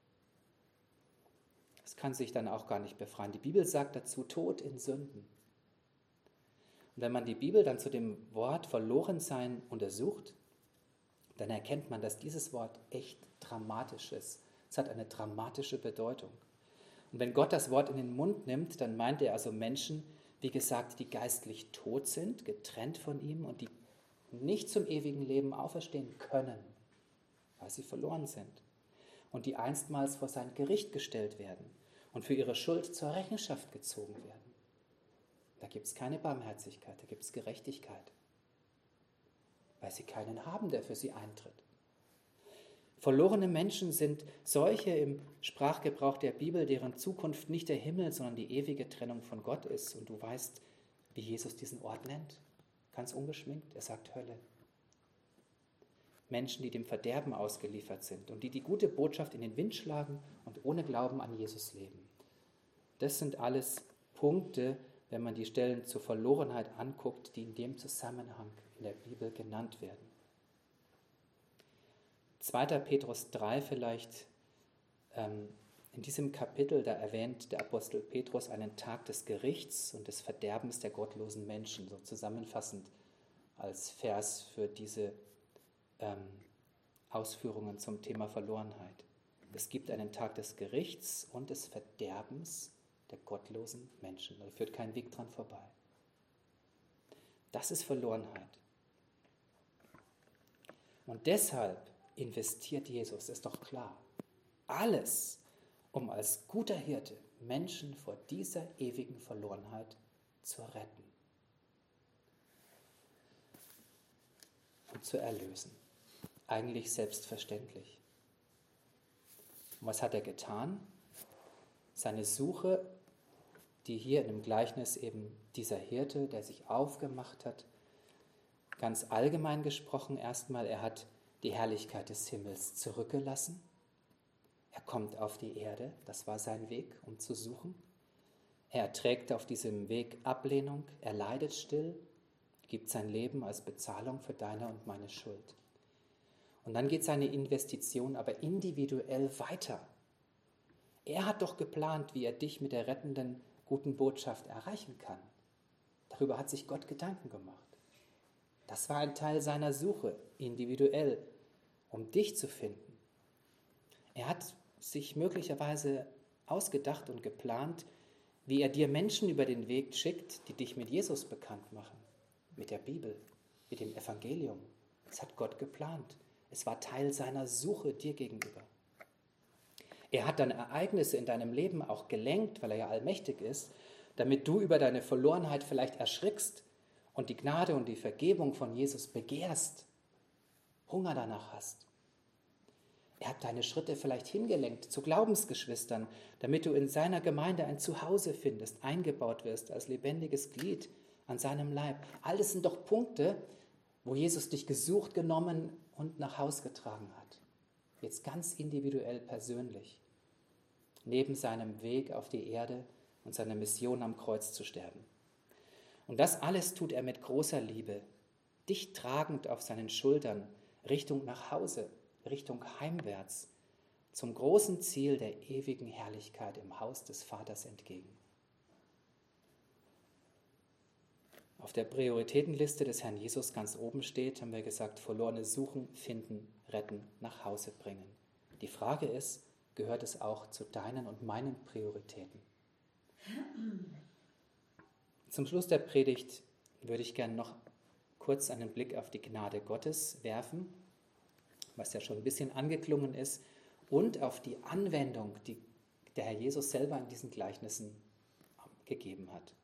Es kann sich dann auch gar nicht befreien. Die Bibel sagt dazu, Tod in Sünden. Und wenn man die Bibel dann zu dem Wort Verlorensein untersucht, dann erkennt man, dass dieses Wort echt dramatisch ist. Es hat eine dramatische Bedeutung. Und wenn Gott das Wort in den Mund nimmt, dann meint er also Menschen, wie gesagt, die geistlich tot sind, getrennt von ihm und die nicht zum ewigen Leben auferstehen können, weil sie verloren sind. Und die einstmals vor sein Gericht gestellt werden und für ihre Schuld zur Rechenschaft gezogen werden. Da gibt es keine Barmherzigkeit, da gibt es Gerechtigkeit, weil sie keinen haben, der für sie eintritt. Verlorene Menschen sind solche im Sprachgebrauch der Bibel, deren Zukunft nicht der Himmel, sondern die ewige Trennung von Gott ist. Und du weißt, wie Jesus diesen Ort nennt, ganz ungeschminkt, er sagt Hölle. Menschen, die dem Verderben ausgeliefert sind und die gute Botschaft in den Wind schlagen und ohne Glauben an Jesus leben. Das sind alles Punkte, wenn man die Stellen zur Verlorenheit anguckt, die in dem Zusammenhang in der Bibel genannt werden. 2. Petrus 3 vielleicht, in diesem Kapitel, da erwähnt der Apostel Petrus einen Tag des Gerichts und des Verderbens der gottlosen Menschen, so zusammenfassend als Vers für diese Ausführungen zum Thema Verlorenheit. Es gibt einen Tag des Gerichts und des Verderbens der gottlosen Menschen. Da führt kein Weg dran vorbei. Das ist Verlorenheit. Und deshalb investiert Jesus, ist doch klar, alles, um als guter Hirte Menschen vor dieser ewigen Verlorenheit zu retten und zu erlösen. Eigentlich selbstverständlich. Und was hat er getan? Seine Suche, die hier in dem Gleichnis eben dieser Hirte, der sich aufgemacht hat, ganz allgemein gesprochen erstmal, er hat die Herrlichkeit des Himmels zurückgelassen. Er kommt auf die Erde, das war sein Weg, um zu suchen. Er erträgt auf diesem Weg Ablehnung, er leidet still, gibt sein Leben als Bezahlung für deine und meine Schuld. Und dann geht seine Investition aber individuell weiter. Er hat doch geplant, wie er dich mit der rettenden guten Botschaft erreichen kann. Darüber hat sich Gott Gedanken gemacht. Das war ein Teil seiner Suche, individuell, um dich zu finden. Er hat sich möglicherweise ausgedacht und geplant, wie er dir Menschen über den Weg schickt, die dich mit Jesus bekannt machen, mit der Bibel, mit dem Evangelium. Das hat Gott geplant. Es war Teil seiner Suche dir gegenüber. Er hat dann Ereignisse in deinem Leben auch gelenkt, weil er ja allmächtig ist, damit du über deine Verlorenheit vielleicht erschrickst und die Gnade und die Vergebung von Jesus begehrst, Hunger danach hast. Er hat deine Schritte vielleicht hingelenkt zu Glaubensgeschwistern, damit du in seiner Gemeinde ein Zuhause findest, eingebaut wirst als lebendiges Glied an seinem Leib. All das sind doch Punkte, wo Jesus dich gesucht, genommen und nach Haus getragen hat. Jetzt ganz individuell persönlich, neben seinem Weg auf die Erde und seiner Mission am Kreuz zu sterben. Und das alles tut er mit großer Liebe, dich tragend auf seinen Schultern, Richtung nach Hause, Richtung heimwärts, zum großen Ziel der ewigen Herrlichkeit im Haus des Vaters entgegen. Auf der Prioritätenliste des Herrn Jesus ganz oben steht, haben wir gesagt, Verlorene suchen, finden, retten, nach Hause bringen. Die Frage ist, gehört es auch zu deinen und meinen Prioritäten? Zum Schluss der Predigt würde ich gerne noch kurz einen Blick auf die Gnade Gottes werfen, was ja schon ein bisschen angeklungen ist, und auf die Anwendung, die der Herr Jesus selber in diesen Gleichnissen gegeben hat.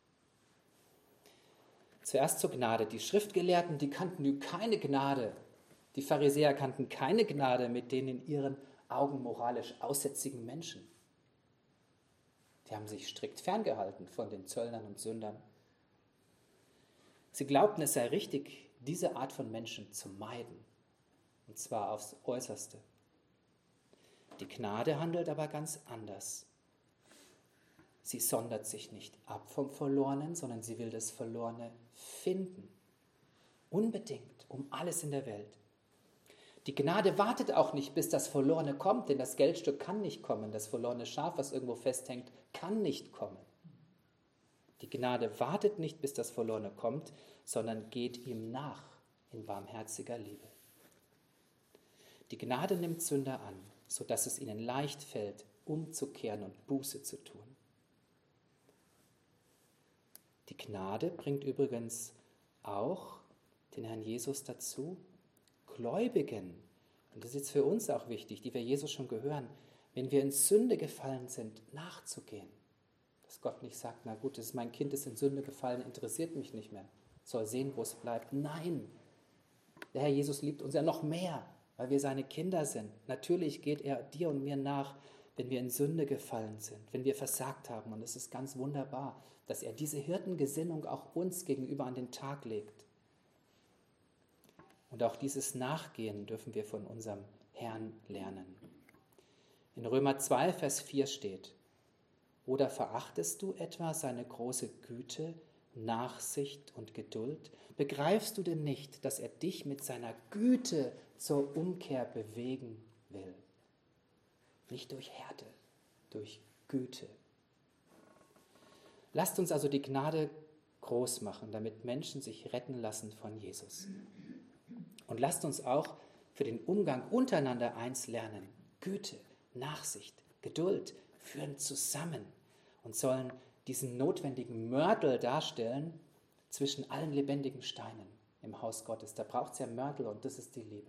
Zuerst zur Gnade. Die Schriftgelehrten, die kannten keine Gnade. Die Pharisäer kannten keine Gnade mit den in ihren Augen moralisch aussätzigen Menschen. Die haben sich strikt ferngehalten von den Zöllnern und Sündern. Sie glaubten, es sei richtig, diese Art von Menschen zu meiden, und zwar aufs Äußerste. Die Gnade handelt aber ganz anders. Sie sondert sich nicht ab vom Verlorenen, sondern sie will das Verlorene finden. Unbedingt, um alles in der Welt. Die Gnade wartet auch nicht, bis das Verlorene kommt, denn das Geldstück kann nicht kommen. Das verlorene Schaf, was irgendwo festhängt, kann nicht kommen. Die Gnade wartet nicht, bis das Verlorene kommt, sondern geht ihm nach in barmherziger Liebe. Die Gnade nimmt Sünder an, sodass es ihnen leicht fällt, umzukehren und Buße zu tun. Die Gnade bringt übrigens auch den Herrn Jesus dazu, Gläubigen, und das ist jetzt für uns auch wichtig, die wir Jesus schon gehören, wenn wir in Sünde gefallen sind, nachzugehen. Dass Gott nicht sagt, na gut, das ist mein Kind, ist in Sünde gefallen, interessiert mich nicht mehr, soll sehen, wo es bleibt. Nein, der Herr Jesus liebt uns ja noch mehr, weil wir seine Kinder sind. Natürlich geht er dir und mir nach, wenn wir in Sünde gefallen sind, wenn wir versagt haben. Und es ist ganz wunderbar, dass er diese Hirtengesinnung auch uns gegenüber an den Tag legt. Und auch dieses Nachgehen dürfen wir von unserem Herrn lernen. In Römer 2, Vers 4 steht, oder verachtest du etwa seine große Güte, Nachsicht und Geduld? Begreifst du denn nicht, dass er dich mit seiner Güte zur Umkehr bewegen will? Nicht durch Härte, durch Güte. Lasst uns also die Gnade groß machen, damit Menschen sich retten lassen von Jesus. Und lasst uns auch für den Umgang untereinander eins lernen. Güte, Nachsicht, Geduld führen zusammen. und sollen diesen notwendigen Mörtel darstellen zwischen allen lebendigen Steinen im Haus Gottes. Da braucht es ja Mörtel und das ist die Liebe.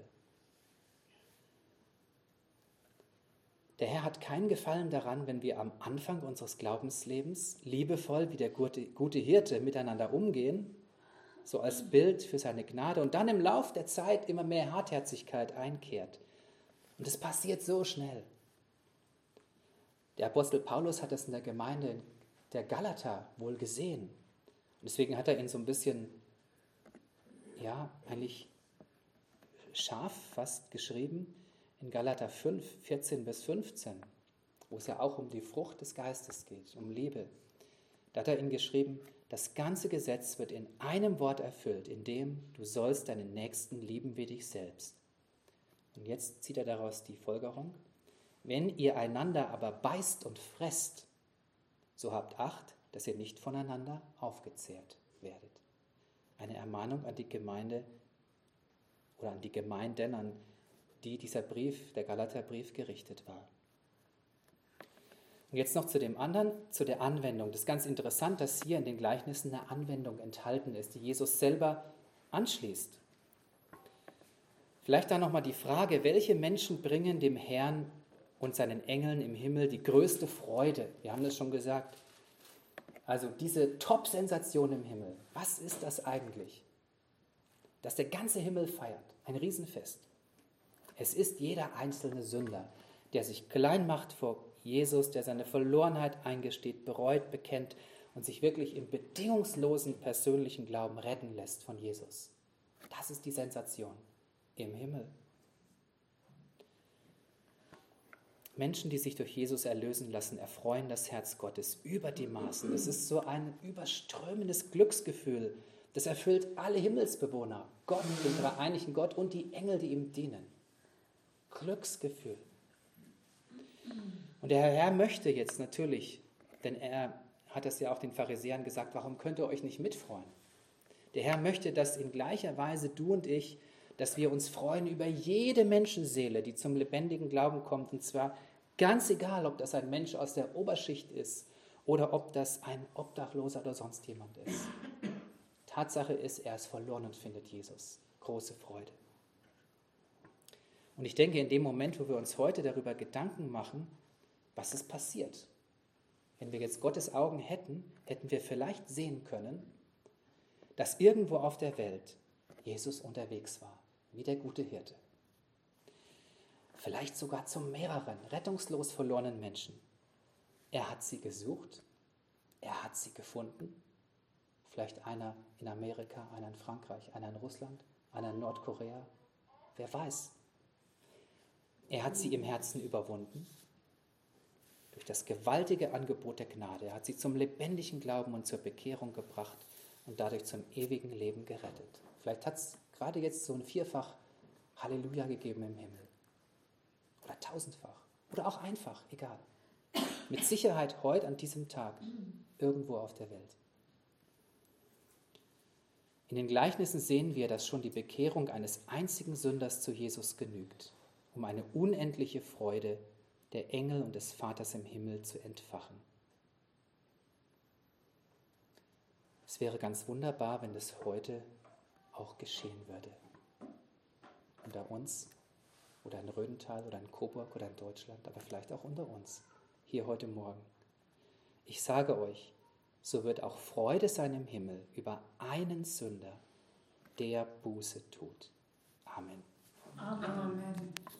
Der Herr hat keinen Gefallen daran, wenn wir am Anfang unseres Glaubenslebens liebevoll wie der gute Hirte miteinander umgehen, so als Bild für seine Gnade, und dann im Lauf der Zeit immer mehr Hartherzigkeit einkehrt. Und das passiert so schnell. Der Apostel Paulus hat das in der Gemeinde der Galater wohl gesehen. Und deswegen hat er ihn so ein bisschen, eigentlich scharf fast geschrieben in Galater 5, 14 bis 15, wo es ja auch um die Frucht des Geistes geht, um Liebe. Da hat er ihn geschrieben: Das ganze Gesetz wird in einem Wort erfüllt, in dem du sollst deinen Nächsten lieben wie dich selbst. Und jetzt zieht er daraus die Folgerung: Wenn ihr einander aber beißt und fresst, so habt Acht, dass ihr nicht voneinander aufgezehrt werdet. Eine Ermahnung an die Gemeinde oder an die Gemeinden, an die dieser Brief, der Galaterbrief, gerichtet war. Und jetzt noch zu dem anderen, zu der Anwendung. Das ist ganz interessant, dass hier in den Gleichnissen eine Anwendung enthalten ist, die Jesus selber anschließt. Vielleicht dann nochmal die Frage, welche Menschen bringen dem Herrn und seinen Engeln im Himmel die größte Freude? Wir haben das schon gesagt. Also diese Top-Sensation im Himmel, was ist das eigentlich? Dass der ganze Himmel feiert, ein Riesenfest. Es ist jeder einzelne Sünder, der sich klein macht vor Jesus, der seine Verlorenheit eingesteht, bereut, bekennt und sich wirklich im bedingungslosen persönlichen Glauben retten lässt von Jesus. Das ist die Sensation im Himmel. Menschen, die sich durch Jesus erlösen lassen, erfreuen das Herz Gottes über die Maßen. Es ist so ein überströmendes Glücksgefühl. Das erfüllt alle Himmelsbewohner, Gott, den dreieinigen Gott und die Engel, die ihm dienen. Glücksgefühl. Und der Herr möchte jetzt natürlich, denn er hat das ja auch den Pharisäern gesagt, warum könnt ihr euch nicht mitfreuen? Der Herr möchte, dass in gleicher Weise du und ich, dass wir uns freuen über jede Menschenseele, die zum lebendigen Glauben kommt, und zwar ganz egal, ob das ein Mensch aus der Oberschicht ist oder ob das ein Obdachloser oder sonst jemand ist. Tatsache ist, er ist verloren und findet Jesus. Große Freude. Und ich denke, in dem Moment, wo wir uns heute darüber Gedanken machen, was ist passiert? Wenn wir jetzt Gottes Augen hätten, hätten wir vielleicht sehen können, dass irgendwo auf der Welt Jesus unterwegs war, wie der gute Hirte. Vielleicht sogar zu mehreren rettungslos verlorenen Menschen. Er hat sie gesucht, er hat sie gefunden. Vielleicht einer in Amerika, einer in Frankreich, einer in Russland, einer in Nordkorea. Wer weiß. Er hat sie im Herzen überwunden. Durch das gewaltige Angebot der Gnade. Er hat sie zum lebendigen Glauben und zur Bekehrung gebracht und dadurch zum ewigen Leben gerettet. Vielleicht hat es gerade jetzt so ein vierfach Halleluja gegeben im Himmel. Oder tausendfach. Oder auch einfach, egal. Mit Sicherheit heute an diesem Tag irgendwo auf der Welt. In den Gleichnissen sehen wir, dass schon die Bekehrung eines einzigen Sünders zu Jesus genügt, um eine unendliche Freude der Engel und des Vaters im Himmel zu entfachen. Es wäre ganz wunderbar, wenn das heute auch geschehen würde. Unter uns oder in Rödental oder in Coburg oder in Deutschland, aber vielleicht auch unter uns, hier heute Morgen. Ich sage euch, so wird auch Freude sein im Himmel über einen Sünder, der Buße tut. Amen. Amen.